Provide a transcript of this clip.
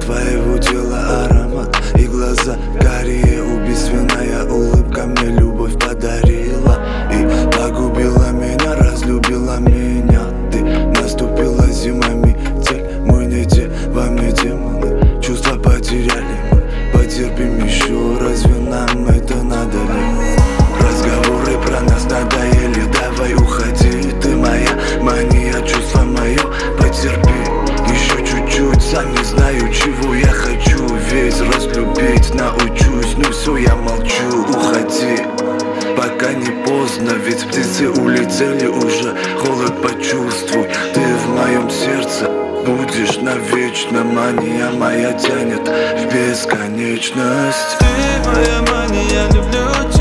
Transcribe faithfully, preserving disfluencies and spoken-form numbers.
твоего тела аромат и глаза карие. Убийственная улыбка мне любовь подарила и погубила меня, разлюбила меня. Ты наступила зима, метель, мы не те, во мне демоны. Чувства потеряли мы, потерпим еще, разве нам это надо ли? Разговоры про нас надоели, давай уходи. Ты моя мания, чувство мое, потерпи еще чуть-чуть. Сам не знаю, чего я хочу, весь разлюбить научусь. Ну все, я молчу, уходи, пока не поздно, ведь птицы улетели уже. Холод почувствуй, ты в моем сердце будешь навечно. Мания моя тянет в бесконечность. Ты моя мания, люблю тебя.